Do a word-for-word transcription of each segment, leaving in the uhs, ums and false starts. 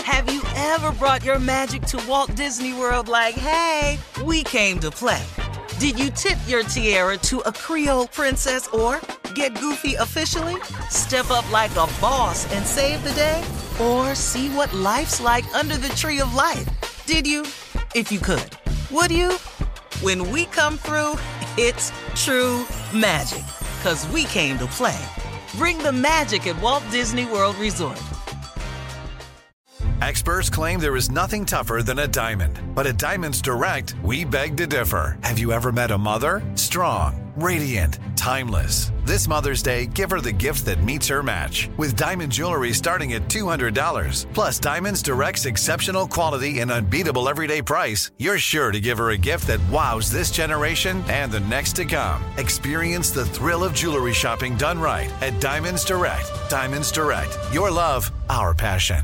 Have you ever brought your magic to Walt Disney World like, hey, we came to play? Did you tip your tiara to a Creole princess or get goofy officially? Step up like a boss and save the day? Or see what life's like under the tree of life? Did you? If you could. Would you? When we come through, it's true magic. 'Cause we came to play. Bring the magic at Walt Disney World Resort. Experts claim there is nothing tougher than a diamond. But at Diamonds Direct, we beg to differ. Have you ever met a mother? Strong, radiant, timeless. This Mother's Day, give her the gift that meets her match. With diamond jewelry starting at two hundred dollars. Plus Diamonds Direct's exceptional quality and unbeatable everyday price, you're sure to give her a gift that wows this generation and the next to come. Experience the thrill of jewelry shopping done right at Diamonds Direct. Diamonds Direct. Your love, our passion.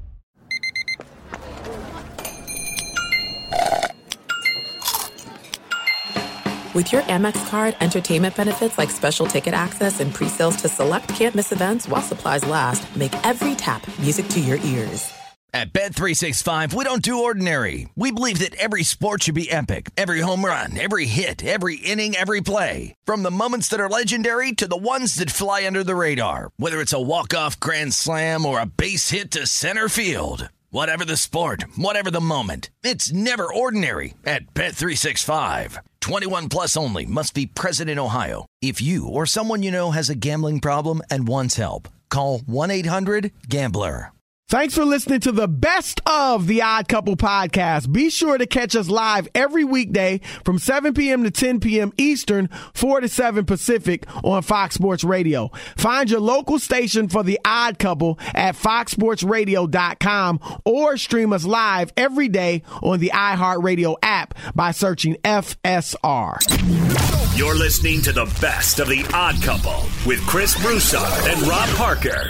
With your Amex card, entertainment benefits like special ticket access and pre-sales to select can't-miss events while supplies last make every tap music to your ears. At Bet three sixty-five, we don't do ordinary. We believe that every sport should be epic. Every home run, every hit, every inning, every play. From the moments that are legendary to the ones that fly under the radar. Whether it's a walk-off grand slam or a base hit to center field. Whatever the sport, whatever the moment, it's never ordinary at Bet three sixty-five. twenty-one plus only. Must be present in Ohio. If you or someone you know has a gambling problem and wants help, call one eight hundred gambler. Thanks for listening to the best of the Odd Couple podcast. Be sure to catch us live every weekday from seven p.m. to ten p.m. Eastern, four to seven Pacific on Fox Sports Radio. Find your local station for the Odd Couple at fox sports radio dot com or stream us live every day on the iHeartRadio app by searching F S R. You're listening to the best of the Odd Couple with Chris Broussard and Rob Parker.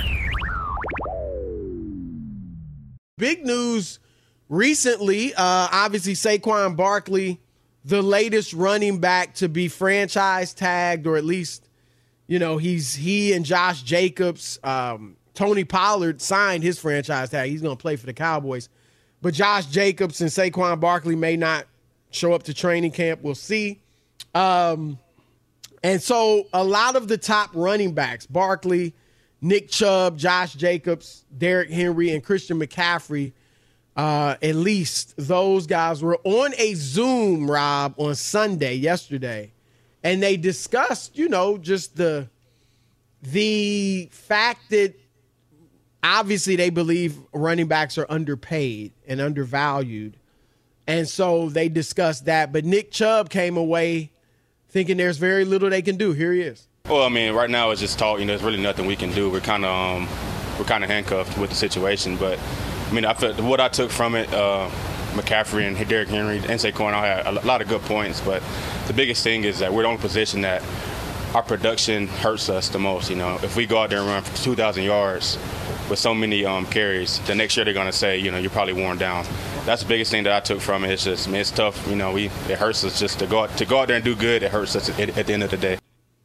Big news recently, uh, obviously Saquon Barkley, the latest running back to be franchise tagged, or at least, you know, he's he and Josh Jacobs, um, Tony Pollard signed his franchise tag. He's going to play for the Cowboys. But Josh Jacobs and Saquon Barkley may not show up to training camp. We'll see. Um, and so a lot of the top running backs, Barkley, Nick Chubb, Josh Jacobs, Derrick Henry, and Christian McCaffrey, uh, at least those guys were on a Zoom, Rob, on Sunday, yesterday, and they discussed, you know, just the the fact that obviously they believe running backs are underpaid and undervalued, and so they discussed that. But Nick Chubb came away thinking there's very little they can do. Here he is. Well, I mean, right now it's just talk. You know, there's really nothing we can do. We're kind of um, we're kind of handcuffed with the situation. But I mean, I felt what I took from it. Uh, McCaffrey and Derrick Henry and Saquon all had a lot of good points. But the biggest thing is that we're in a position that our production hurts us the most. You know, if we go out there and run for two thousand yards with so many um, carries, the next year they're going to say, you know, you're probably worn down. That's the biggest thing that I took from it. It's just, I mean, it's tough. You know, we it hurts us just to go out, to go out there and do good. It hurts us at, at the end of the day.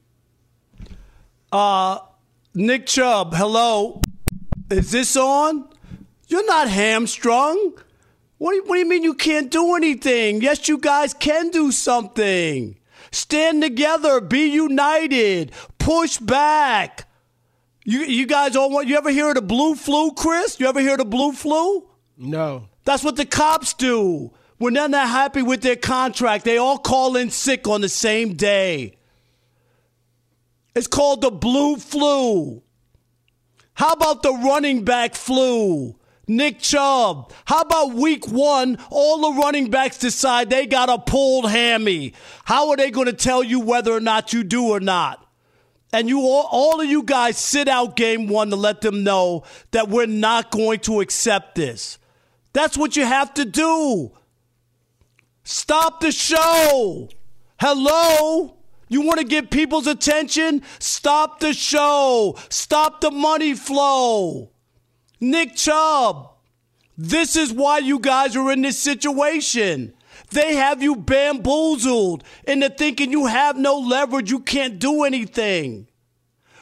Uh, Nick Chubb, hello. Is this on? You're not hamstrung. What do, you, what do you mean you can't do anything? Yes, you guys can do something. Stand together. Be united. Push back. You you guys all want, you ever hear of the blue flu, Chris? You ever hear of the blue flu? No. That's what the cops do. When they're not happy with their contract, they all call in sick on the same day. It's called the blue flu. How about the running back flu? Nick Chubb. How about week one, all the running backs decide they got a pulled hammy. How are they going to tell you whether or not you do or not? And you all, all of you guys sit out game one to let them know that we're not going to accept this. That's what you have to do. Stop the show. Hello? You want to get people's attention? Stop the show. Stop the money flow. Nick Chubb, this is why you guys are in this situation. They have you bamboozled into thinking you have no leverage, you can't do anything.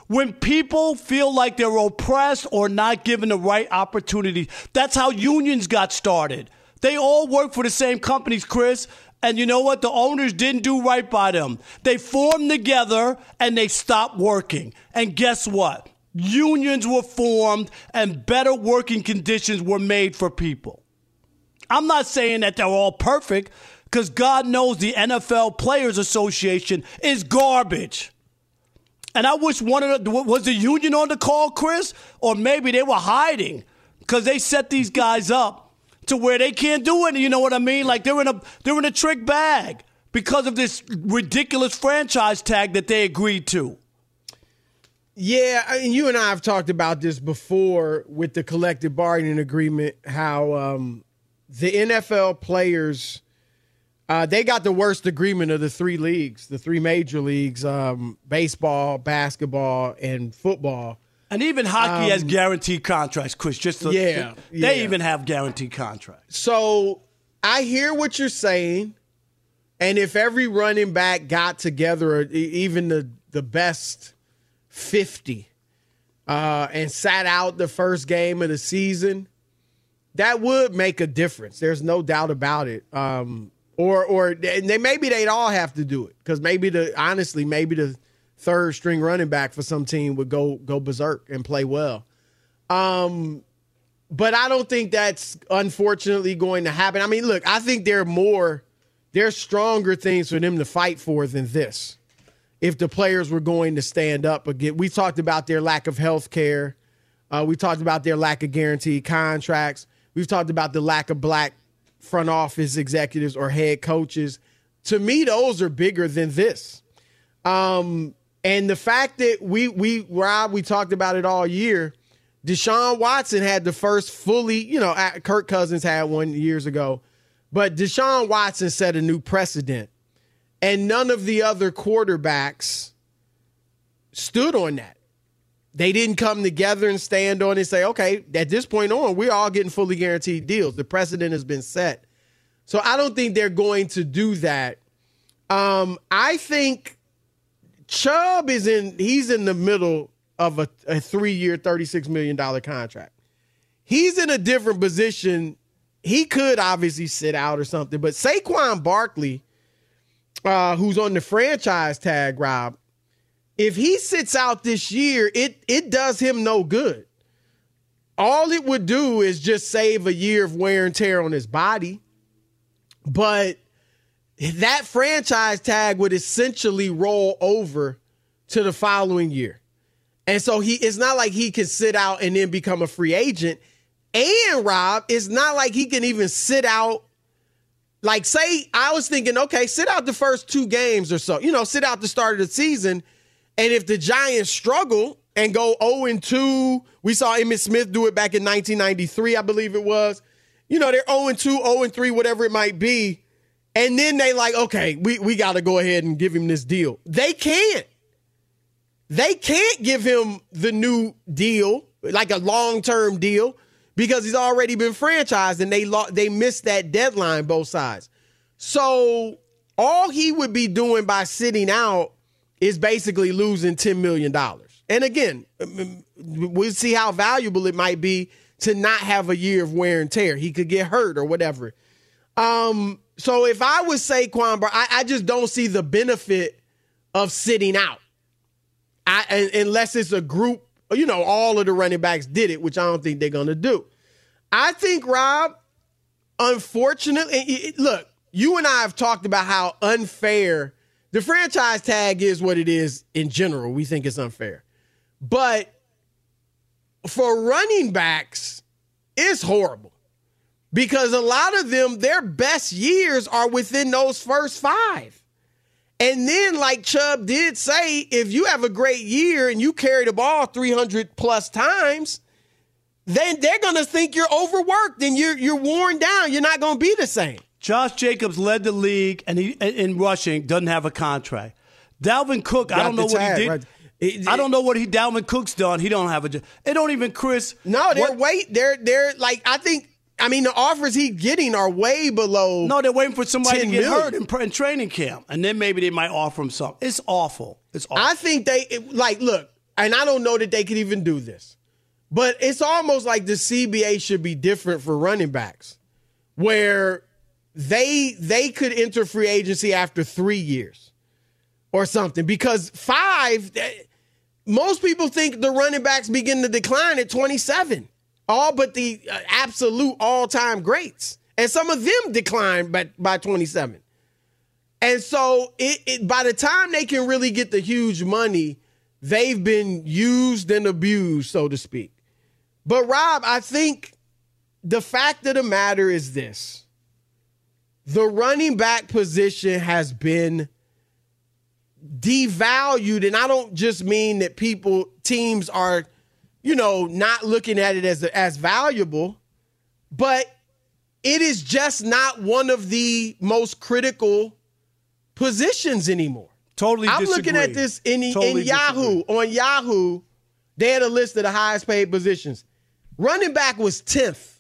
When people feel like they're oppressed or not given the right opportunity, that's how unions got started. They all work for the same companies, Chris. And you know what? The owners didn't do right by them. They formed together and they stopped working. And guess what? Unions were formed and better working conditions were made for people. I'm not saying that they're all perfect, because God knows the N F L Players Association is garbage. And I wish one of the, was the union on the call, Chris? Or maybe they were hiding because they set these guys up to where they can't do it. You know what I mean? Like they're in a they're in a trick bag because of this ridiculous franchise tag that they agreed to. Yeah, I mean, you and I have talked about this before with the collective bargaining agreement, how um, the N F L players, uh, they got the worst agreement of the three leagues, the three major leagues, um, baseball, basketball, and football. And even hockey um, has guaranteed contracts, Chris. Just to, yeah, They yeah. even have guaranteed contracts. So I hear what you're saying. And if every running back got together, even the, the best fifty, uh, and sat out the first game of the season, that would make a difference. There's no doubt about it. Um, or or they, maybe they'd all have to do it, because maybe the honestly maybe the third string running back for some team would go go berserk and play well. Um, but I don't think that's unfortunately going to happen. I mean, look, I think there are more, there's stronger things for them to fight for than this. If the players were going to stand up again, we talked about their lack of health care. Uh, we talked about their lack of guaranteed contracts. We've talked about the lack of black front office executives or head coaches. To me, those are bigger than this. Um, and the fact that we, we, Rob, we talked about it all year. Deshaun Watson had the first fully, you know, Kirk Cousins had one years ago, but Deshaun Watson set a new precedent. And none of the other quarterbacks stood on that. They didn't come together and stand on it and say, okay, at this point on, we're all getting fully guaranteed deals. The precedent has been set. So I don't think they're going to do that. Um, I think Chubb is in, he's in the middle of a, a three-year, thirty-six million dollars contract. He's in a different position. He could obviously sit out or something, but Saquon Barkley, Uh, who's on the franchise tag, Rob, if he sits out this year, it it does him no good. All it would do is just save a year of wear and tear on his body. But that franchise tag would essentially roll over to the following year. And so he it's not like he can sit out and then become a free agent. And, Rob, it's not like he can even sit out. Like, say, I was thinking, okay, sit out the first two games or so. You know, sit out the start of the season. And if the Giants struggle and go oh and two, we saw Emmitt Smith do it back in nineteen ninety-three, I believe it was. You know, they're oh and two, oh and three, whatever it might be. And then they like, okay, we, we got to go ahead and give him this deal. They can't. They can't give him the new deal, like a long-term deal, because he's already been franchised and they lo- they missed that deadline, both sides. So all he would be doing by sitting out is basically losing ten million dollars. And again, we'll see how valuable it might be to not have a year of wear and tear. He could get hurt or whatever. Um, so if I was Saquon, I, I just don't see the benefit of sitting out. I, unless it's a group, you know, all of the running backs did it, which I don't think they're going to do. I think, Rob, unfortunately, it, look, you and I have talked about how unfair the franchise tag is. What it is in general, we think it's unfair. But for running backs, it's horrible, because a lot of them, their best years are within those first five. And then, like Chubb did say, if you have a great year and you carry the ball three hundred plus times, then they're going to think you're overworked and you're you're worn down. You're not going to be the same. Josh Jacobs led the league and he in rushing, doesn't have a contract. Dalvin Cook, Got I don't know what tag, he did. Right. It, I don't know what he Dalvin Cook's done. He don't have a. They don't even Chris. No, they're what, wait. They're they're like I think. I mean, the offers he's getting are way below. No, they're waiting for somebody to get million. hurt in, in training camp, and then maybe they might offer him something. It's awful. It's awful. I think they like look. and I don't know that they could even do this, but it's almost like the C B A should be different for running backs, where they they could enter free agency after three years or something, because five, most people think the running backs begin to decline at twenty-seven, all but the uh, absolute all-time greats. And some of them decline by, by twenty-seven. And so it, it, by the time they can really get the huge money, they've been used and abused, so to speak. But, Rob, I think the fact of the matter is this. The running back position has been devalued, and I don't just mean that people, teams are, you know, not looking at it as, as valuable, but it is just not one of the most critical positions anymore. Totally I'm disagree. looking at this in, totally in Yahoo. disagree. On Yahoo, they had a list of the highest paid positions. Running back was tenth.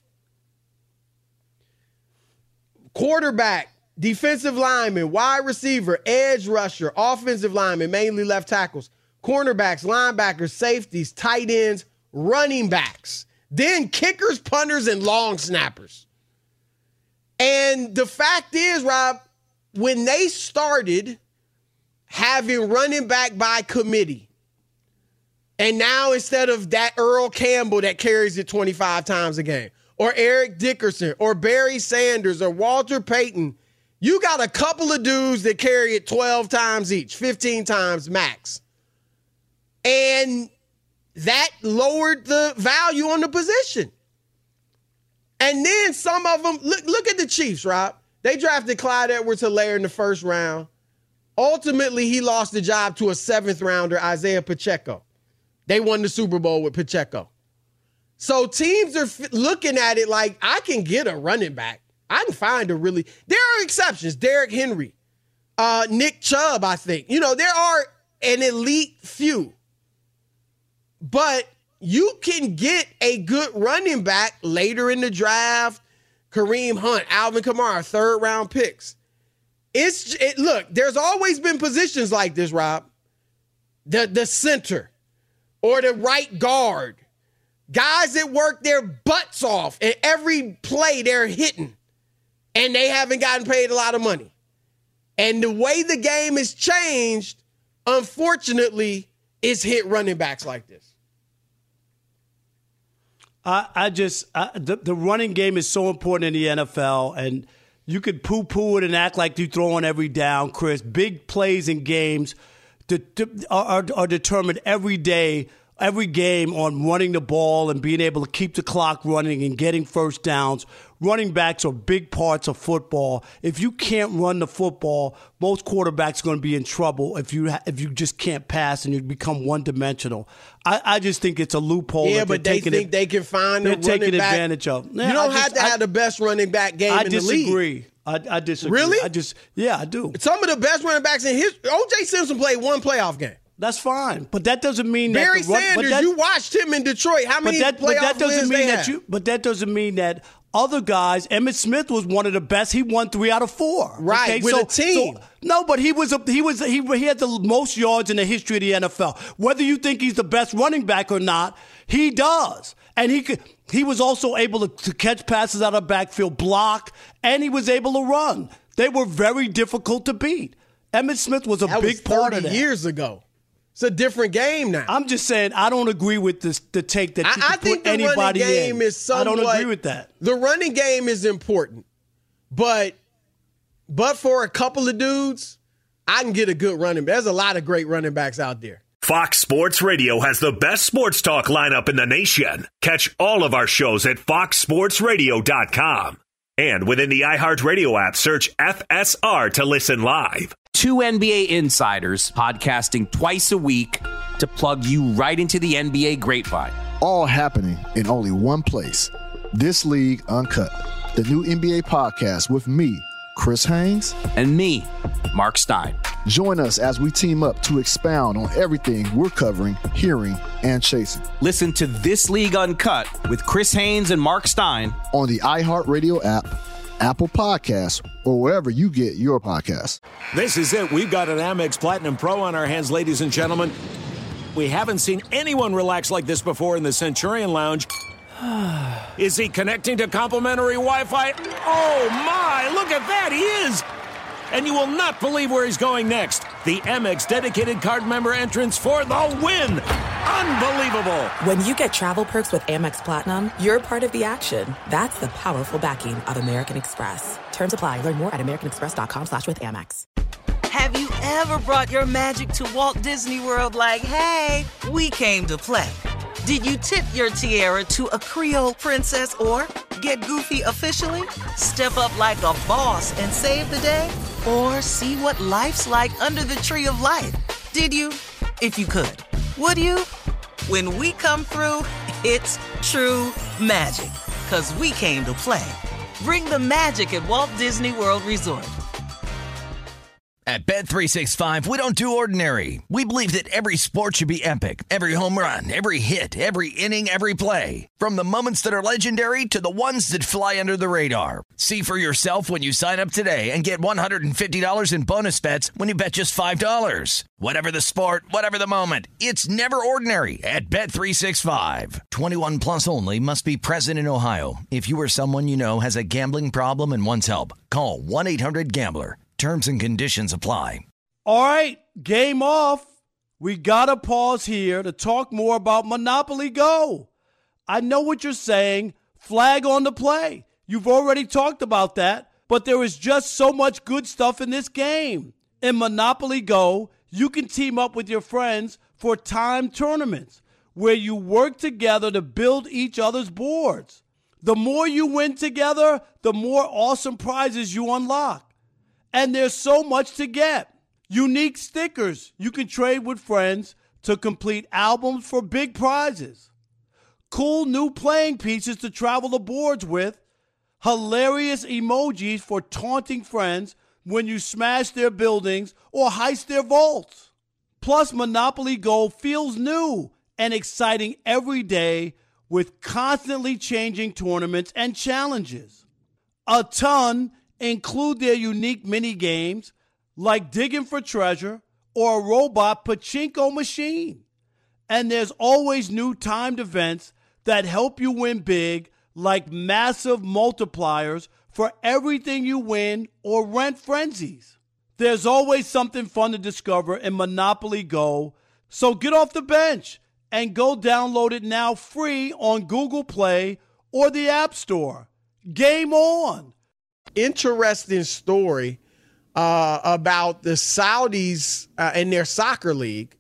Quarterback, defensive lineman, wide receiver, edge rusher, offensive lineman, mainly left tackles, cornerbacks, linebackers, safeties, tight ends, running backs, then kickers, punters, and long snappers. And the fact is, Rob, when they started having running back by committee, and now instead of that Earl Campbell that carries it twenty-five times a game, or Eric Dickerson, or Barry Sanders, or Walter Payton, you got a couple of dudes that carry it twelve times each, fifteen times max. And that lowered the value on the position. And then some of them, look, look at the Chiefs, Rob. They drafted Clyde Edwards-Helaire in the first round. Ultimately, he lost the job to a seventh rounder, Isaiah Pacheco. They won the Super Bowl with Pacheco. So teams are f- looking at it like, I can get a running back. I can find a really, there are exceptions. Derrick Henry, uh, Nick Chubb, I think. You know, there are an elite few. But you can get a good running back later in the draft. Kareem Hunt, Alvin Kamara, third round picks. It's it, look, there's always been positions like this, Rob. The, the center or the right guard. Guys that work their butts off, and every play they're hitting, and they haven't gotten paid a lot of money. And the way the game has changed, unfortunately, it's hit running backs like this. I, I just I, the, the running game is so important in the N F L, and you could poo-poo it and act like you throw on every down, Chris. Big plays in games de- de- are, are determined every day, every game on running the ball and being able to keep the clock running and getting first downs. Running backs are big parts of football. If you can't run the football, most quarterbacks are going to be in trouble if you ha- if you just can't pass and you become one-dimensional. I, I just think it's a loophole. Yeah, that but they think it, they can find a running taking back. advantage of. Yeah, you don't just, have to I, have the best running back game I in the league. disagree. I, I disagree. Really? I just yeah, I do. Some of the best running backs in history. O J Simpson played one playoff game. That's fine, but that doesn't mean Barry that Barry Sanders. That, you watched him in Detroit. How many but that, playoff but that doesn't wins mean they that have? you. But that doesn't mean that other guys. Emmett Smith was one of the best. He won three out of four. Right, okay? with so, a team. So, no, but he was a, he was he he had the most yards in the history of the N F L. Whether you think he's the best running back or not, he does, and he could. He was also able to, to catch passes out of the backfield, block, and he was able to run. They were very difficult to beat. Emmitt Smith was a that big was part of thirty that. years ago. It's a different game now. I'm just saying I don't agree with this, the take that you I, I can think put the anybody running game in. is somewhat. I don't agree with that. The running game is important, but but for a couple of dudes, I can get a good running back. There's a lot of great running backs out there. Fox Sports Radio has the best sports talk lineup in the nation. Catch all of our shows at fox sports radio dot com. And within the iHeartRadio app, search F S R to listen live. Two N B A insiders podcasting twice a week to plug you right into the N B A grapevine. All happening in only one place. This League Uncut, the new N B A podcast with me, Chris Haynes. And me, Mark Stein. Join us as we team up to expound on everything we're covering, hearing, and chasing. Listen to This League Uncut with Chris Haynes and Mark Stein on the iHeartRadio app, Apple Podcasts, or wherever you get your podcasts. This is it. We've got an Amex Platinum Pro on our hands, ladies and gentlemen. We haven't seen anyone relax like this before in the Centurion Lounge. Is he connecting to complimentary Wi-Fi? Oh, my! Look at that! He is! And you will not believe where he's going next. The Amex dedicated card member entrance for the win! Unbelievable! When you get travel perks with Amex Platinum, you're part of the action. That's the powerful backing of American Express. Terms apply. Learn more at americanexpress.com slash with Amex. Have you ever brought your magic to Walt Disney World like, hey, we came to play? Did you tip your tiara to a Creole princess or get goofy officially? Step up like a boss and save the day? Or see what life's like under the tree of life? Did you? If you could. Would you? When we come through, it's true magic. 'Cause we came to play. Bring the magic at Walt Disney World Resort. At Bet three sixty-five, we don't do ordinary. We believe that every sport should be epic. Every home run, every hit, every inning, every play. From the moments that are legendary to the ones that fly under the radar. See for yourself when you sign up today and get one hundred fifty dollars in bonus bets when you bet just five dollars. Whatever the sport, whatever the moment, it's never ordinary at Bet three sixty-five. twenty-one plus only. Must be present in Ohio. If you or someone you know has a gambling problem and wants help, call one eight hundred gambler. Terms and conditions apply. All right, game off. We got to pause here to talk more about Monopoly Go. I know what you're saying. Flag on the play. You've already talked about that, but there is just so much good stuff in this game. In Monopoly Go, you can team up with your friends for timed tournaments where you work together to build each other's boards. The more you win together, the more awesome prizes you unlock. And there's so much to get. Unique stickers you can trade with friends to complete albums for big prizes. Cool new playing pieces to travel the boards with. Hilarious emojis for taunting friends when you smash their buildings or heist their vaults. Plus, Monopoly Go feels new and exciting every day with constantly changing tournaments and challenges. A ton include their unique mini games like digging for treasure or a robot pachinko machine. And there's always new timed events that help you win big, like massive multipliers for everything you win or rent frenzies. There's always something fun to discover in Monopoly Go, so get off the bench and go download it now free on Google Play or the App Store. Game on! Interesting story uh, about the Saudis uh, and their soccer league.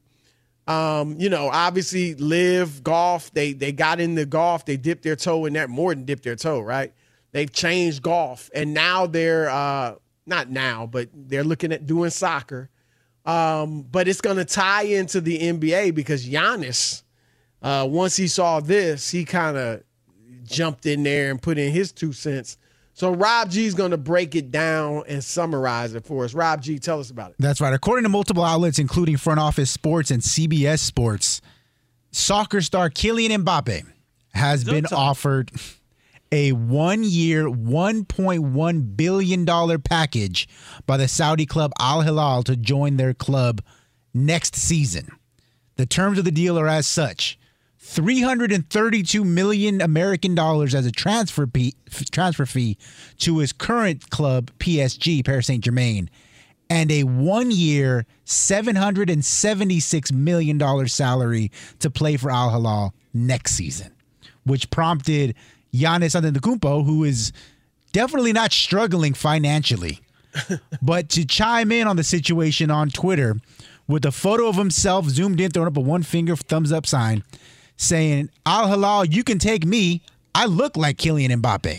Um, you know, obviously Live Golf, they they got into golf. They dipped their toe in that, more than dipped their toe, right? They've changed golf. And now they're, uh, not now, but they're looking at doing soccer. Um, but it's going to tie into the N B A because Giannis, uh, once he saw this, he kind of jumped in there and put in his two cents. So Rob G is going to break it down and summarize it for us. Rob G, tell us about it. That's right. According to multiple outlets, including Front Office Sports and C B S Sports, soccer star Kylian Mbappe has Good been time. offered a one-year, one point one billion dollars package by the Saudi club Al Hilal to join their club next season. The terms of the deal are as such. three hundred thirty-two million American dollars as a transfer fee, transfer fee to his current club, P S G, Paris Saint-Germain, and a one-year, seven hundred seventy-six million dollars salary to play for Al Hilal next season, which prompted Giannis Antetokounmpo, who is definitely not struggling financially, but to chime in on the situation on Twitter with a photo of himself zoomed in, throwing up a one-finger thumbs up sign, saying, Al Hilal, you can take me. I look like Kylian Mbappe.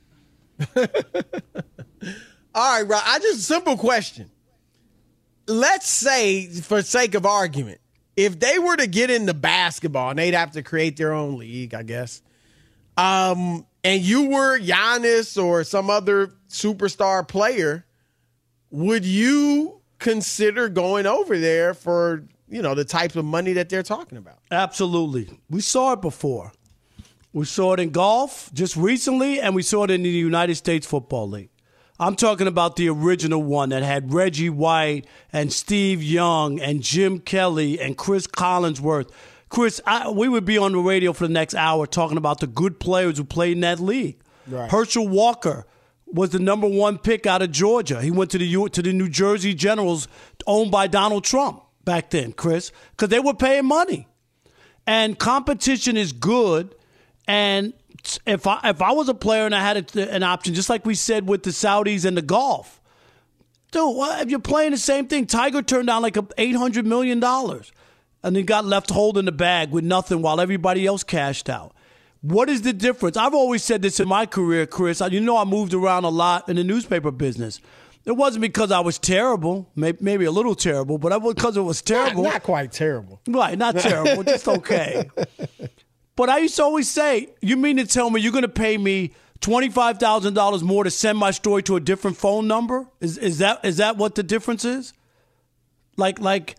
All right, Rob. I just, simple question. Let's say, for sake of argument, if they were to get into basketball, and they'd have to create their own league, I guess, um, and you were Giannis or some other superstar player, would you consider going over there for, you know, the types of money that they're talking about? Absolutely. We saw it before. We saw it in golf just recently, and we saw it in the United States Football League. I'm talking about the original one that had Reggie White and Steve Young and Jim Kelly and Chris Collinsworth. Chris, I, we would be on the radio for the next hour talking about the good players who played in that league. Right. Herschel Walker was the number one pick out of Georgia. He went to the U- to the New Jersey Generals, owned by Donald Trump back then, Chris, because they were paying money. And competition is good. And if I if I was a player and I had a, an option, just like we said with the Saudis and the golf, dude, what, if you're playing the same thing, Tiger turned down like eight hundred million dollars and then got left holding the bag with nothing while everybody else cashed out. What is the difference? I've always said this in my career, Chris. You know I moved around a lot in the newspaper business. It wasn't because I was terrible, maybe, maybe a little terrible, but it was because it was terrible. Not, not quite terrible. Right, not terrible, just okay. But I used to always say, you mean to tell me you're going to pay me twenty-five thousand dollars more to send my story to a different phone number? Is is that is that what the difference is? Like, like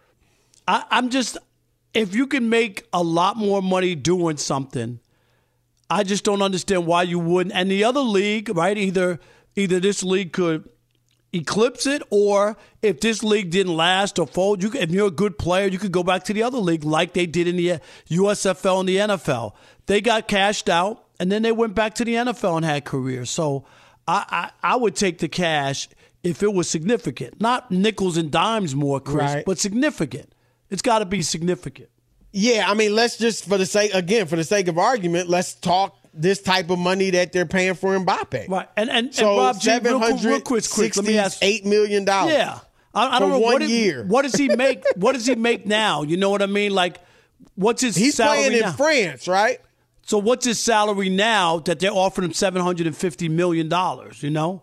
I, I'm just, if you can make a lot more money doing something, I just don't understand why you wouldn't. And the other league, right, either either this league could eclipse it, or if this league didn't last or fold, you could, if you're a good player, you could go back to the other league like they did in the U S F L and the N F L. They got cashed out, and then they went back to the N F L and had careers. So I, I, I would take the cash if it was significant. Not nickels and dimes more, Chris, right, but significant. It's got to be significant. Yeah, I mean, let's just, for the sake, again, for the sake of argument, let's talk this type of money that they're paying for Mbappe. Right. And and, so and Rob G, real, real quick, quick, let me ask eight million dollars. Yeah. I, I don't know one what is, year. What does he make? What does he make now? You know what I mean? Like, what's his He's salary playing in now? France, right? So what's his salary now that they're offering him seven hundred fifty million dollars, you know?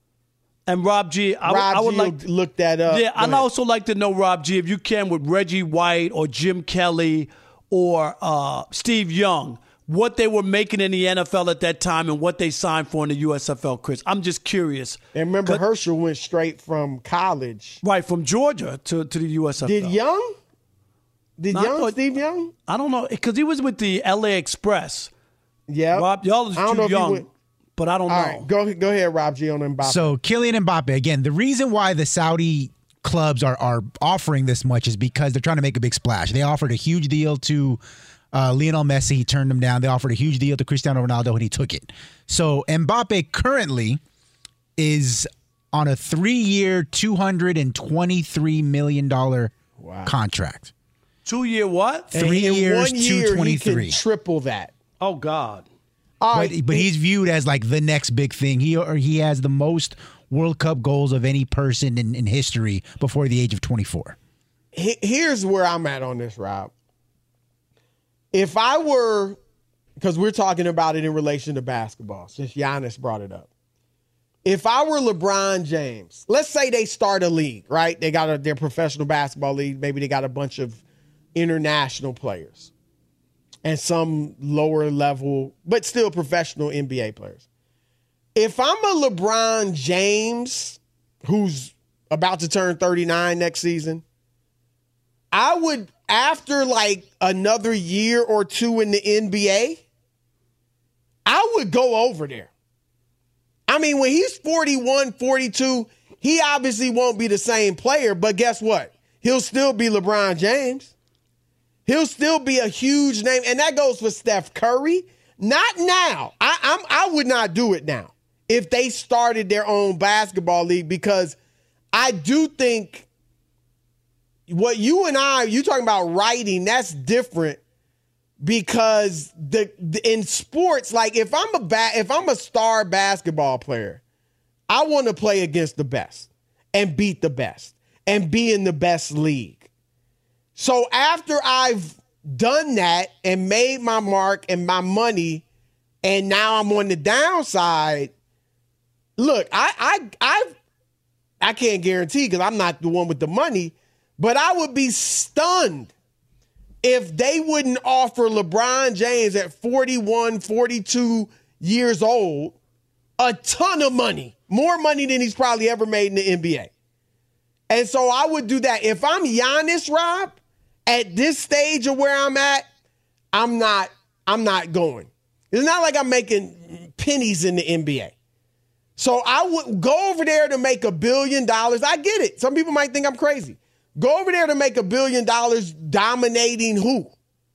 And Rob G, I, Rob I would G like to look that up. Yeah, I'd also like to know, Rob G, if you can, with Reggie White or Jim Kelly or uh, Steve Young, what they were making in the N F L at that time and what they signed for in the U S F L, Chris. I'm just curious. And remember, Herschel went straight from college. Right, from Georgia to, to the U S F L. Did Young? Did No, I Young, thought- Steve Young? I don't know, because he was with the L A Express. Yeah. Rob, y'all is I don't know too if he young, went- but I don't All know. right, go, go ahead, Rob G, on Mbappe. So Kylian Mbappe, again, the reason why the Saudi clubs are, are offering this much is because they're trying to make a big splash. They offered a huge deal to uh, Lionel Messi. He turned them down. They offered a huge deal to Cristiano Ronaldo, and he took it. So Mbappe currently is on a three-year, two hundred twenty-three million dollars wow. contract. Two-year what? Three in years, one year, two twenty-three. he can triple that. Oh, God. All but, right. but he's viewed as like the next big thing. He or he has the most World Cup goals of any person in, in history before the age of twenty-four. Here's where I'm at on this, Rob. If I were, because we're talking about it in relation to basketball, since Giannis brought it up. If I were LeBron James, let's say they start a league, right? They got a, their professional basketball league. Maybe they got a bunch of international players and some lower level, but still professional N B A players. If I'm a LeBron James who's about to turn thirty-nine next season, I would, after like another year or two in the N B A, I would go over there. I mean, when he's forty-one, forty-two, he obviously won't be the same player, but guess what? He'll still be LeBron James. He'll still be a huge name, and that goes for Steph Curry. Not now. I, I'm, I would not do it now if they started their own basketball league, because I do think what you and I, you talking about writing, that's different, because the, the in sports, like if I'm a ba- if I'm a star basketball player, I want to play against the best and beat the best and be in the best league. So after I've done that and made my mark and my money, and now I'm on the downside, look, I I I I can't guarantee because I'm not the one with the money, but I would be stunned if they wouldn't offer LeBron James at forty-one, forty-two years old a ton of money, more money than he's probably ever made in the N B A. And so I would do that. If I'm Giannis, Rob, at this stage of where I'm at, I'm not, I'm not going. It's not like I'm making pennies in the N B A. So I would go over there to make a billion dollars. I get it. Some people might think I'm crazy. Go over there to make a billion dollars dominating who?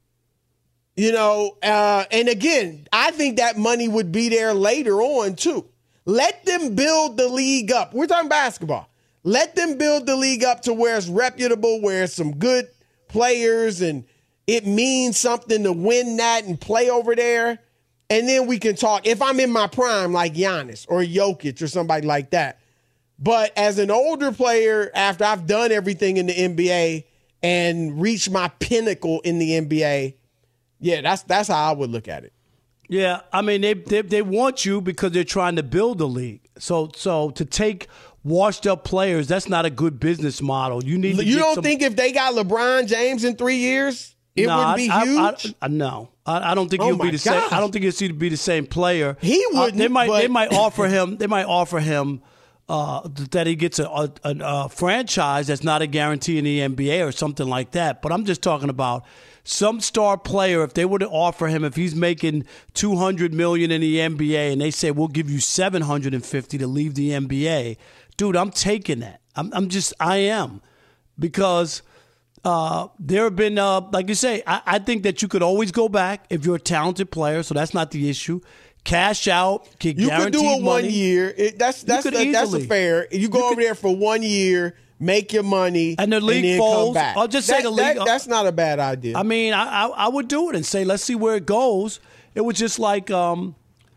You know, uh, and again, I think that money would be there later on, too. Let them build the league up. We're talking basketball. Let them build the league up to where it's reputable, where it's some good players, and it means something to win that and play over there. And then we can talk. If I'm in my prime, like Giannis or Jokic or somebody like that. But as an older player, after I've done everything in the N B A and reached my pinnacle in the N B A, yeah, that's that's how I would look at it. Yeah, I mean, they they, they want you because they're trying to build a league. So so to take washed up players, that's not a good business model. You need. To you get don't some... think if they got LeBron James in three years, it no, wouldn't be I, huge? I, I, no, I, I don't think Oh he'll my be the same. gosh. I don't think he'll be the same player. He wouldn't. Uh, they might. but... They might offer him. They might offer him. Uh, that he gets a, a, a, a franchise that's not a guarantee in the N B A or something like that. But I'm just talking about some star player. If they were to offer him, if he's making two hundred million dollars in the N B A, and they say we'll give you seven hundred fifty to leave the N B A, dude, I'm taking that. I'm, I'm just, I am, because uh, there have been, uh, like you say, I, I think that you could always go back if you're a talented player. So that's not the issue. Cash out, get you could do it money. one year. It, that's that's could a, that's a easily. fair. You go You over could- there for one year, make your money, And the league then folds. come back. I'll just say That- the league- that- that's not a bad idea. I mean, I, I I would do it and say, let's see where it goes. It was just like, um,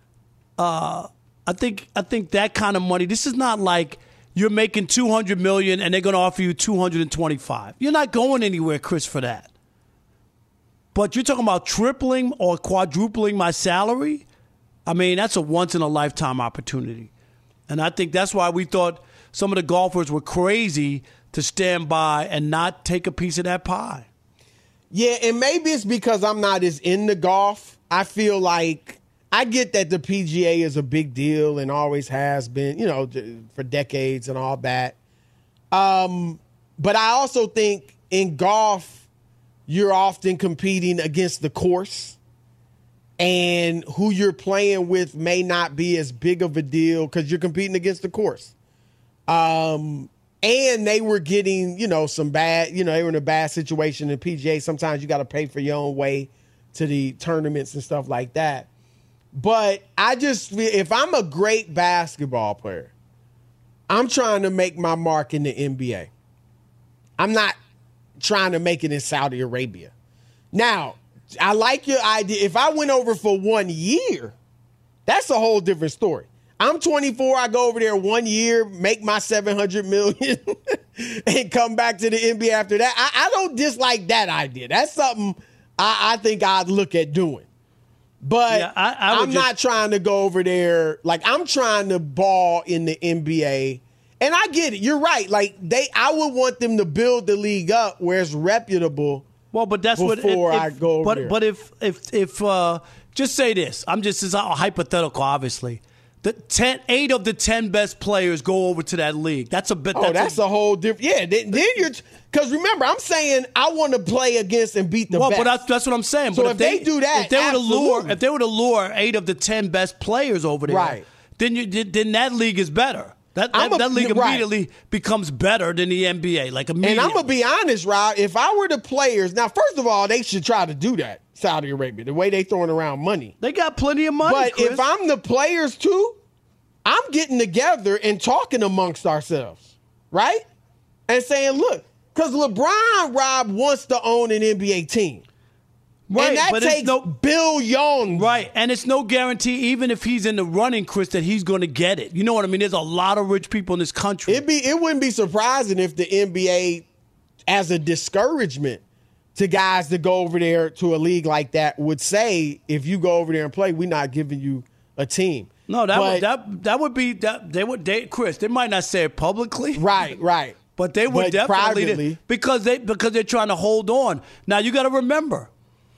uh, I think I think that kind of money. This is not like you're making two hundred million dollars and they're going to offer you two hundred twenty-five. You're not going anywhere, Chris, for that. But you're talking about tripling or quadrupling my salary. I mean, that's a once in a lifetime opportunity, and I think that's why we thought some of the golfers were crazy to stand by and not take a piece of that pie. Yeah, and maybe it's because I'm not as into golf. I feel like I get that the P G A is a big deal and always has been, you know, for decades and all that. Um, but I also think in golf, you're often competing against the course, and who you're playing with may not be as big of a deal because you're competing against the course. Um, and they were getting, you know, some bad, you know, they were in a bad situation in P G A. Sometimes you got to pay for your own way to the tournaments and stuff like that. But I just, if I'm a great basketball player, I'm trying to make my mark in the N B A. I'm not trying to make it in Saudi Arabia. Now, I like your idea. If I went over for one year, that's a whole different story. I'm twenty-four. I go over there one year, make my seven hundred million dollars and come back to the N B A after that. I, I don't dislike that idea. That's something I, I think I'd look at doing. But Yeah, I- I would I'm just- not trying to go over there. Like, I'm trying to ball in the N B A. And I get it. You're right. Like, they, I would want them to build the league up where it's reputable. Well, but that's before what. If, I go over but there. but if if if uh, just say this, I'm just this is hypothetical, obviously. The ten, eight of the ten best players go over to that league. That's a bit. Oh, that's, a, whole different. Yeah, then, then you're because remember, I'm saying I want to play against and beat the well, best. but that's, that's what I'm saying. So but if they do that, if they were to lure, absolutely. if they were to lure eight of the ten best players over there, Right. Then you then that league is better. That I'm that, a- that league right. immediately becomes better than the N B A. Like And immediately. I'm gonna be honest, Rob. If I were the players, now first of all, they should try to do that. Saudi Arabia, the way they throwing around money. They got plenty of money. But Chris. if I'm the players too, I'm getting together and talking amongst ourselves, right? And saying, look, because LeBron, Rob, wants to own an N B A team. Right, and that but it's takes no- billions. Right, and it's no guarantee, even if he's in the running, Chris, that he's going to get it. You know what I mean? There's a lot of rich people in this country. It'd be, it wouldn't be surprising if the N B A, as a discouragement to guys that go over there to a league like that, would say, if you go over there and play, we're not giving you a team. No, that But- would that that would be that they would they Chris. They might not say it publicly, Right, right. but they would But definitely privately. because they because they're trying to hold on. Now you got to remember,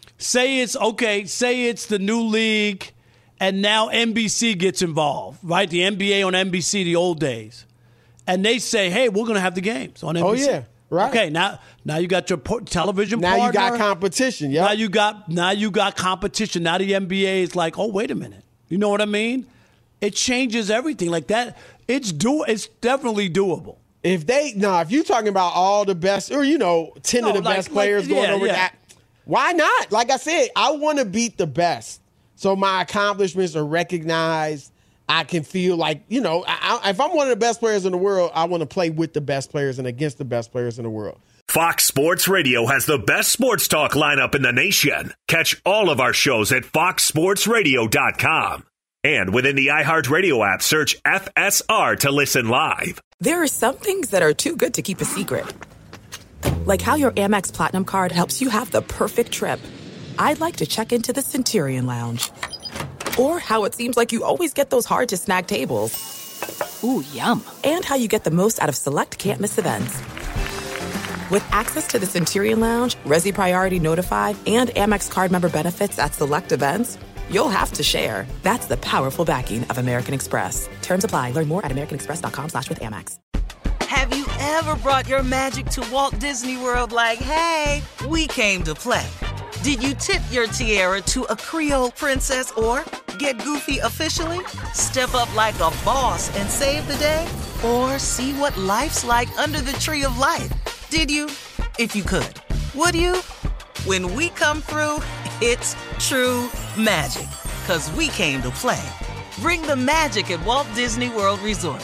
say it's okay, say it's the new league, and now N B C gets involved, right? The N B A on N B C, the old days, and they say, hey, we're going to have the games on N B C. Oh, yeah, right. Okay, now now you got your po- television Now you got partner. competition, yeah. Now you got now you got competition. Now the N B A is like, oh, wait a minute. You know what I mean? it changes everything. Like that, it's do. It's definitely doable. If they no, if you're talking about all the best, or you know, ten No, of the like- best players like, going yeah, over yeah. that, why not? Like I said, I want to beat the best, so my accomplishments are recognized. I can feel like, you know, I, I, if I'm one of the best players in the world, I want to play with the best players and against the best players in the world. Fox Sports Radio has the best sports talk lineup in the nation. Catch all of our shows at fox sports radio dot com. And within the iHeartRadio app, search F S R to listen live. There are some things that are too good to keep a secret. Like how your Amex Platinum card helps you have the perfect trip. I'd like to check into the Centurion Lounge. Or how it seems like you always get those hard-to-snag tables. Ooh, yum. And how you get the most out of select can't-miss events. With access to the Centurion Lounge, Resi Priority Notified, and Amex card member benefits at select events, you'll have to share. That's the powerful backing of American Express. Terms apply. Learn more at americanexpress.com slash with Amex. Have you ever brought your magic to Walt Disney World like, hey, we came to play? Did you tip your tiara to a Creole princess or get goofy officially? Step up like a boss and save the day? Or see what life's like under the tree of life? Did you? If you could. Would you? When we come through, it's true magic. 'Cause we came to play. Bring the magic at Walt Disney World Resort.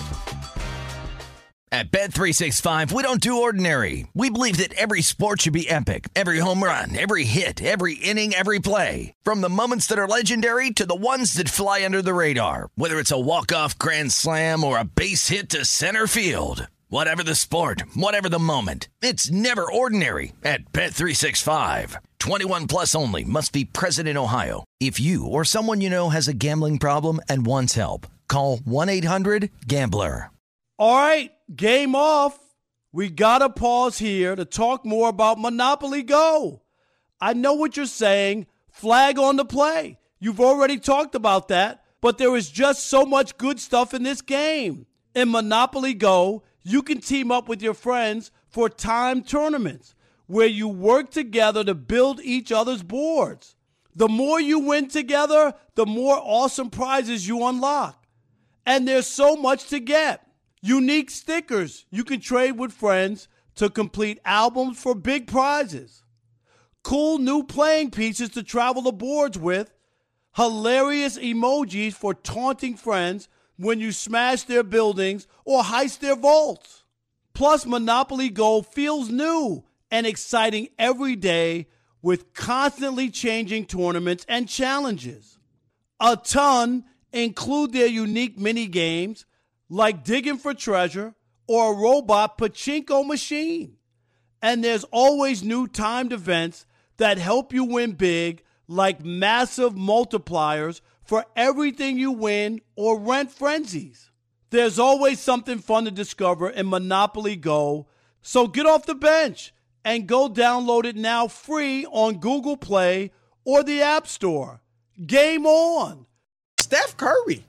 At Bet three sixty-five, we don't do ordinary. We believe that every sport should be epic. Every home run, every hit, every inning, every play. From the moments that are legendary to the ones that fly under the radar. Whether it's a walk-off grand slam or a base hit to center field. Whatever the sport, whatever the moment. It's never ordinary at Bet three sixty-five. twenty-one plus only. Must be present in Ohio. If you or someone you know has a gambling problem and wants help, call one eight hundred gambler. All right, game off. We got to pause here to talk more about Monopoly Go. I know what you're saying. Flag on the play. You've already talked about that, but there is just so much good stuff in this game. In Monopoly Go, you can team up with your friends for timed tournaments where you work together to build each other's boards. The more you win together, the more awesome prizes you unlock. And there's so much to get. Unique stickers you can trade with friends to complete albums for big prizes. Cool new playing pieces to travel the boards with. Hilarious emojis for taunting friends when you smash their buildings or heist their vaults. Plus, Monopoly Go feels new and exciting every day with constantly changing tournaments and challenges. A ton include their unique mini games like digging for treasure or a robot pachinko machine. And there's always new timed events that help you win big, like massive multipliers for everything you win or rent frenzies. There's always something fun to discover in Monopoly Go, so get off the bench and go download it now free on Google Play or the App Store. Game on! Steph Curry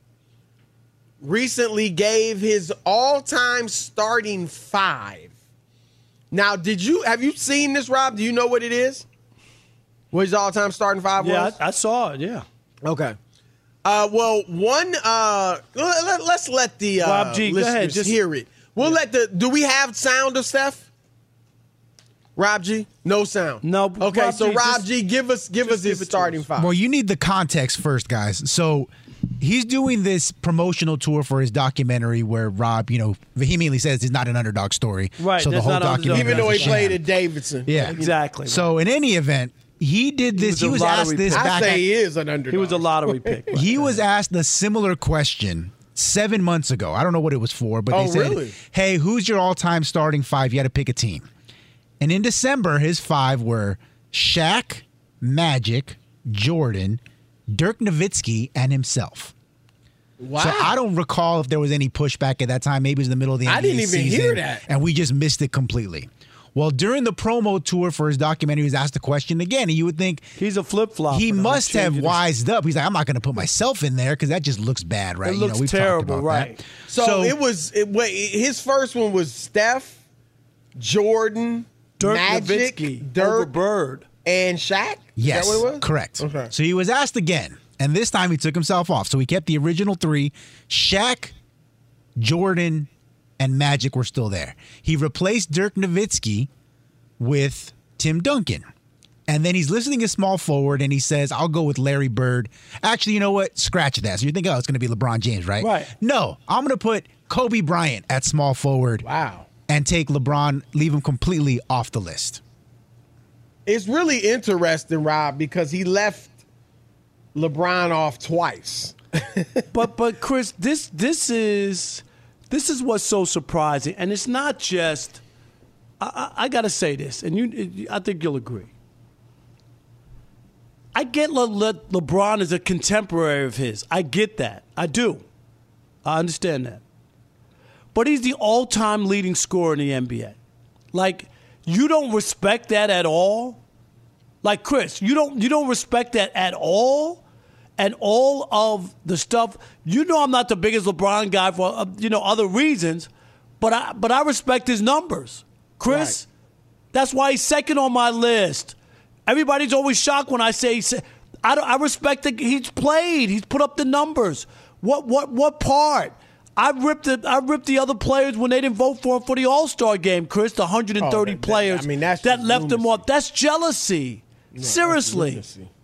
recently gave his all-time starting five. Now, did you have you seen this, Rob? Do you know what it is? What his all-time starting five Yeah, was? I, I saw it, yeah. Okay. Uh, well, one, uh, let, us let the uh, Rob G, go listeners ahead, just- hear it. We'll let the, do we have sound of Steph? Rob G? No sound. No. Okay, Rob so G, Rob just- G, give us give us give his it to starting us. five. Well, you need the context first, guys. So he's doing this promotional tour for his documentary where Rob, you know, vehemently says it's not an underdog story. Right, So the there's whole not an underdog. documentary Even though he is a played sham. at Davidson. Yeah, Exactly. So in any event, he did this. He He was was, a asked lottery this pick. I back. say at- he is an underdog. He was a lottery pick. right? He was asked a similar question seven months ago. I don't know what it was for, but Oh, they said, really? hey, who's your all-time starting five? You had to pick a team. And in December, his five were Shaq, Magic, Jordan, Dirk Nowitzki, and himself. Wow. So I don't recall if there was any pushback at that time. Maybe it was in the middle of the N B A I didn't even season, hear that. and we just missed it completely. Well, during the promo tour for his documentary, he was asked the question again, and you would think He's a flip-flop. he must have wised up. He's like, I'm not going to put myself in there because that just looks bad, right? It looks you know, we've talked terrible, about right. that. So, it was it, wait, his first one was Steph, Jordan, Dirk Magic, Nowitzki, Dirk, over Bird. and Shaq? Yes, Is that what it was? correct. Okay. So he was asked again, And this time he took himself off. So he kept the original three. Shaq, Jordan, and Magic were still there. He replaced Dirk Nowitzki with Tim Duncan. And then he's listening to small forward, and he says, I'll go with Larry Bird. Actually, you know what? Scratch that. So you think, oh, it's going to be LeBron James, right? Right. No, I'm going to put Kobe Bryant at small forward. Wow. And take LeBron, leave him completely off the list. It's really interesting, Rob, because he left LeBron off twice. but but Chris, this this is this is what's so surprising, and it's not just. I, I, I got to say this, and you, I think you'll agree. I get Le, Le, LeBron is a contemporary of his. I get that. I do. I understand that. But he's the all-time leading scorer in the N B A. Like, you don't respect that at all? Like, Chris, you don't you don't respect that at all? And all of the stuff, you know I'm not the biggest LeBron guy for, uh, you know, other reasons, but I but I respect his numbers. Chris, right. That's why he's second on my list. Everybody's always shocked when I say I, don't, I respect that he's played. He's put up the numbers. What what what part? I ripped the I ripped the other players when they didn't vote for him for the All-Star game, Chris. The one hundred thirty oh, that, players that, I mean, that's that left lunacy. Him off. That's jealousy. No, Seriously. That's lunacy.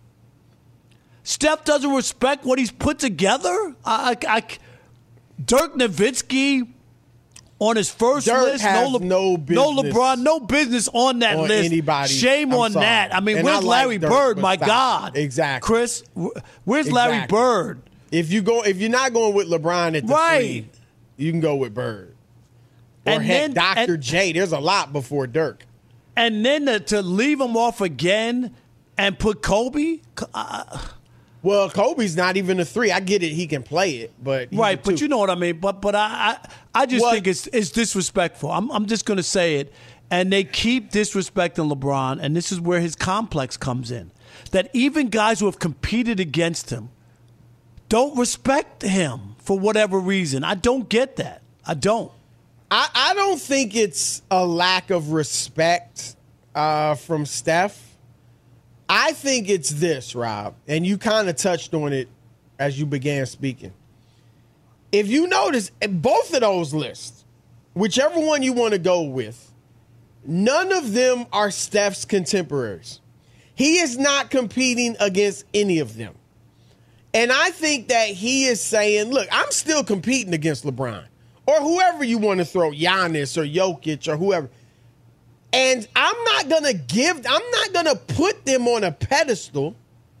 Steph doesn't respect what he's put together. I, I, I, Dirk Nowitzki on his first Dirk list. Has no, Le, no, no LeBron, no business on that on list. Anybody. Shame I'm on sorry. that. I mean, and where's I Larry like Dirk, Bird? My stop. God, exactly, Chris. Where's exactly. Larry Bird? If you go, if you're not going with LeBron at the right, three, you can go with Bird. Or and heck, then, Doctor and, J. There's a lot before Dirk. And then to, to leave him off again and put Kobe. Uh, Well, Kobe's not even a three. I get it; he can play it, but he's right. a two. But you know what I mean. But but I I, I just what? think it's it's disrespectful. I'm I'm just going to say it, and they keep disrespecting LeBron, and this is where his complex comes in. That even guys who have competed against him don't respect him for whatever reason. I don't get that. I don't. I, I don't think it's a lack of respect uh, from Steph. I think it's this, Rob, and you kind of touched on it as you began speaking. If you notice, both of those lists, whichever one you want to go with, none of them are Steph's contemporaries. He is not competing against any of them. And I think that he is saying, look, I'm still competing against LeBron or whoever you want to throw, Giannis or Jokic or whoever. And I'm not going to give, I'm not going to put them on a pedestal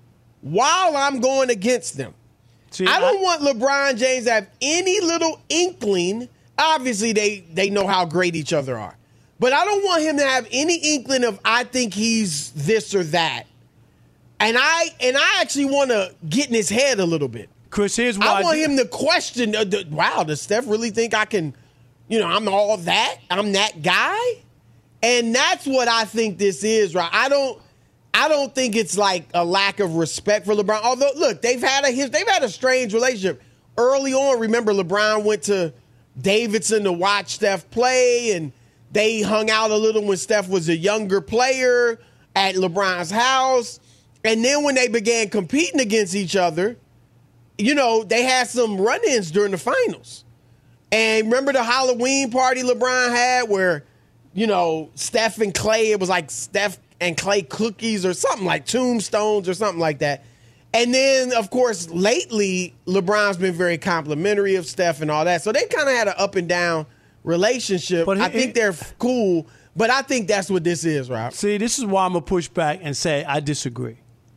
while I'm going against them. See, I don't I, want LeBron James to have any little inkling. Obviously, they, they know how great each other are. But I don't want him to have any inkling of I think he's this or that. And I and I actually want to get in his head a little bit. Chris, here's why. I want him to question, uh, the, wow, does Steph really think I can, you know, I'm all that? I'm that guy? And that's what I think this is, right? I don't, I don't think it's like a lack of respect for LeBron. Although, look, they've had a they've had a strange relationship early on. Remember, LeBron went to Davidson to watch Steph play, and they hung out a little when Steph was a younger player at LeBron's house. And then when they began competing against each other, you know, they had some run-ins during the finals. And remember the Halloween party LeBron had where, you know, Steph and Clay, it was like Steph and Clay cookies or something like tombstones or something like that. And then, of course, lately, LeBron's been very complimentary of Steph and all that. So they kind of had an up and down relationship. But he, I think they're cool, but I think that's what this is, Rob. See, this is why I'm going to push back and say I disagree.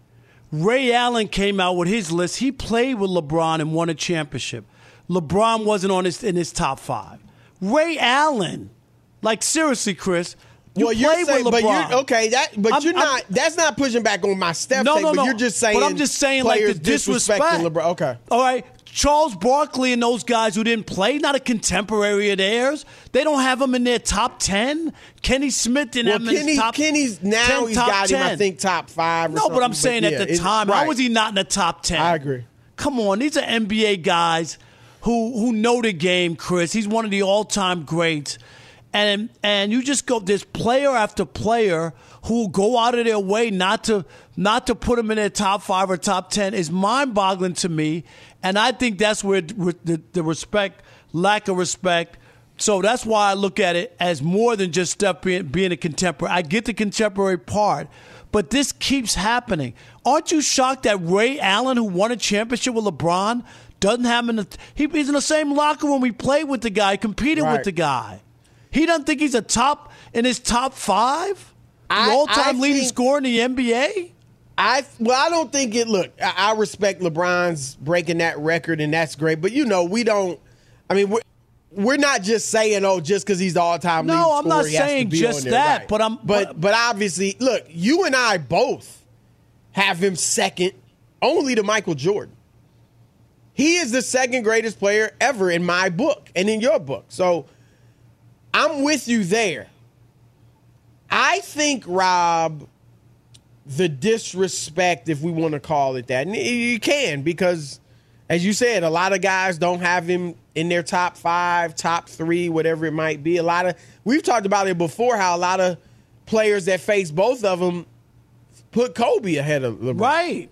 Ray Allen came out with his list. He played with LeBron and won a championship. LeBron wasn't on his in his top five. Ray Allen, like seriously, Chris, you well, played you're saying, with LeBron. But you're, okay, that but I'm, you're not. I'm, that's not pushing back on my Steph no, thing. No, but no, you're just saying. But I'm just saying, like the disrespect. LeBron. Okay, all right. Charles Barkley and those guys who didn't play, not a contemporary of theirs. They don't have him in their top ten. Kenny Smith didn't well, have him in Kenny, his top Kenny's now ten, he's top got ten. him, I think, top five. Or no, but I'm saying but at yeah, the time, right. how was he not in the top ten? I agree. Come on, these are N B A guys who who know the game, Chris. He's one of the all-time greats. And and you just go, there's player after player who go out of their way not to not to put him in their top five or top ten is mind-boggling to me. And I think that's where the, the respect, lack of respect. So that's why I look at it as more than just Steph being, being a contemporary. I get the contemporary part, but this keeps happening. Aren't you shocked that Ray Allen, who won a championship with LeBron, doesn't have him in the he, he's in the same locker room. We played with the guy, competed right. with the guy. He doesn't think he's a top in his top five, the I, all-time I leading think, scorer in the N B A. I well, I don't think it. Look, I, I respect LeBron's breaking that record, and that's great. But you know, we don't. I mean, we're, we're not just saying, oh, just because he's the all-time leading no, scorer. I'm not he has saying to be just on there, that. right. But I'm. But but, but obviously, look, you and I both have him second, only to Michael Jordan. He is the second greatest player ever in my book and in your book. So I'm with you there. I think, Rob, the disrespect, if we want to call it that, and you can, because, as you said, a lot of guys don't have him in their top five, top three, whatever it might be. A lot of we've talked about it before, how a lot of players that face both of them put Kobe ahead of LeBron. Right.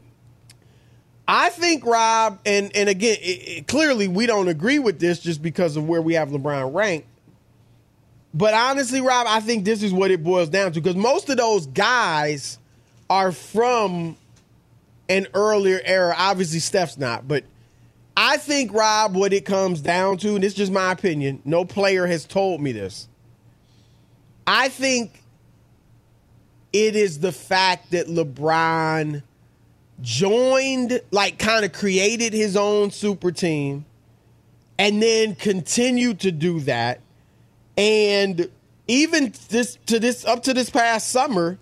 I think, Rob, and, and again, it, it, clearly we don't agree with this just because of where we have LeBron ranked. But honestly, Rob, I think this is what it boils down to, because most of those guys are from an earlier era. Obviously, Steph's not. But I think, Rob, what it comes down to, and this is just my opinion, no player has told me this. I think it is the fact that LeBron joined, like kind of created his own super team and then continued to do that. And even this to this up to this past summer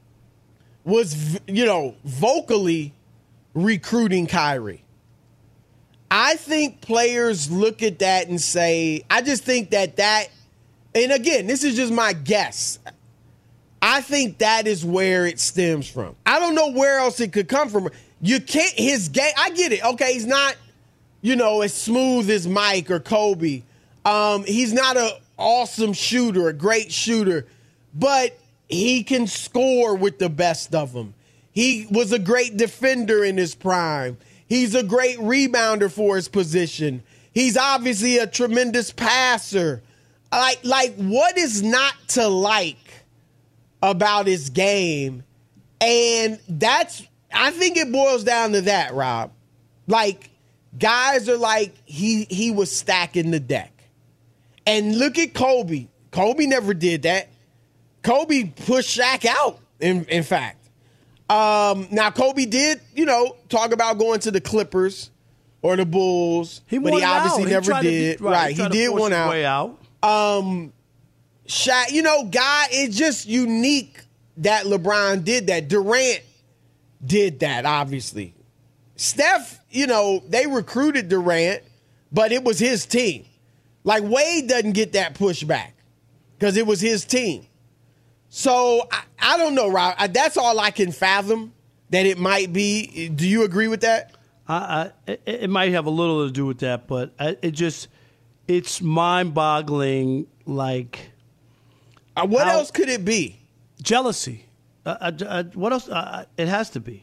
was, you know, vocally recruiting Kyrie. I think players look at that and say, I just think that that, and again, this is just my guess. I think that is where it stems from. I don't know where else it could come from. You can't, his game, I get it. Okay, he's not, you know, as smooth as Mike or Kobe. Um, he's not an awesome shooter, a great shooter, but he can score with the best of them. He was a great defender in his prime. He's a great rebounder for his position. He's obviously a tremendous passer. Like, like what is not to like about his game? And that's, I think it boils down to that, Rob. Like, guys are like, he he was stacking the deck. And look at Kobe. Kobe never did that. Kobe pushed Shaq out, in, in fact. Um, now, Kobe did, you know, talk about going to the Clippers or the Bulls, he but he obviously he never did. To, right, right, he, he did one out. Way out. Um, Shaq, you know, guy, it's just unique that LeBron did that. Durant did that, obviously. Steph, you know, they recruited Durant, but it was his team. Like, Wade doesn't get that pushback because it was his team. So, I, I don't know, Rob. I, that's all I can fathom that it might be. Do you agree with that? I, I, it, it might have a little to do with that, but I, it just, it's mind-boggling, like. Uh, what how, else could it be? Jealousy. Uh, uh, uh, what else? Uh, it has to be.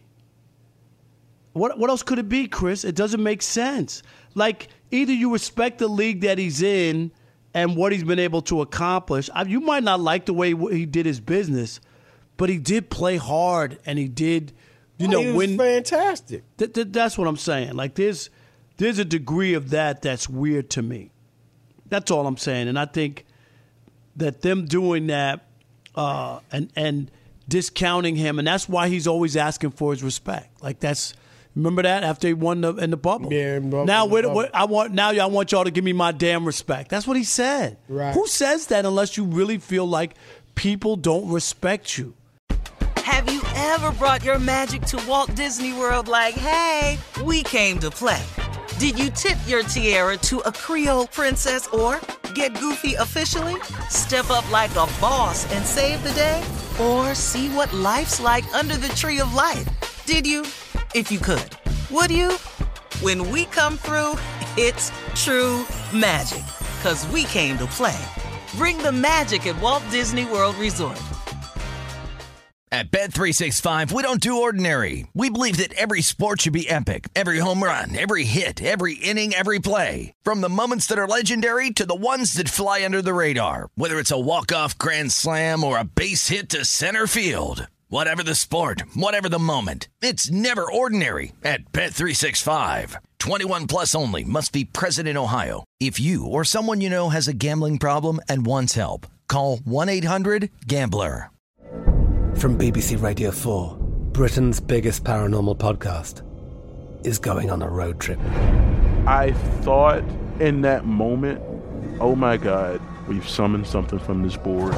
What What else could it be, Chris? It doesn't make sense. Like, either you respect the league that he's in and what he's been able to accomplish. You might not like the way he did his business, but he did play hard and he did, you oh, know, he was win. Fantastic. Th- th- that's what I'm saying. Like, there's there's a degree of that that's weird to me. That's all I'm saying. And I think that them doing that uh, and and discounting him, and that's why he's always asking for his respect. Like, that's. Remember that after he won the, in the bubble? Yeah, in bubble, now, in bubble. I want now. I want y'all to give me my damn respect. That's what he said. Right. Who says that unless you really feel like people don't respect you? Have you ever brought your magic to Walt Disney World like, hey, we came to play? Did you tip your tiara to a Creole princess or get goofy officially? Step up like a boss and save the day? Or see what life's like under the tree of life? Did you? If you could. Would you? When we come through, it's true magic. 'Cause we came to play. Bring the magic at Walt Disney World Resort. At Bet three sixty-five, we don't do ordinary. We believe that every sport should be epic. Every home run, every hit, every inning, every play. From the moments that are legendary to the ones that fly under the radar. Whether it's a walk-off grand slam or a base hit to center field. Whatever the sport, whatever the moment. It's never ordinary at Bet three sixty-five. twenty-one plus only. Must be present in Ohio. If you or someone you know has a gambling problem and wants help, call one eight hundred gambler. From B B C Radio four, Britain's biggest paranormal podcast is going on a road trip. I thought in that moment, oh my God, we've summoned something from this board.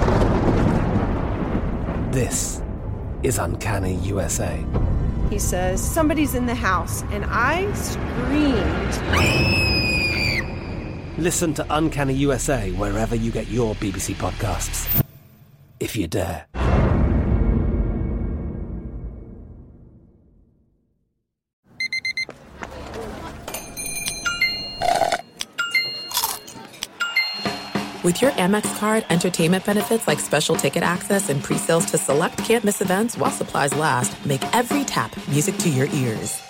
This is Uncanny U S A. He says, somebody's in the house, and I screamed. Listen to Uncanny U S A wherever you get your B B C podcasts, if you dare. With your Amex card, entertainment benefits like special ticket access and pre-sales to select can't-miss events while supplies last make every tap music to your ears.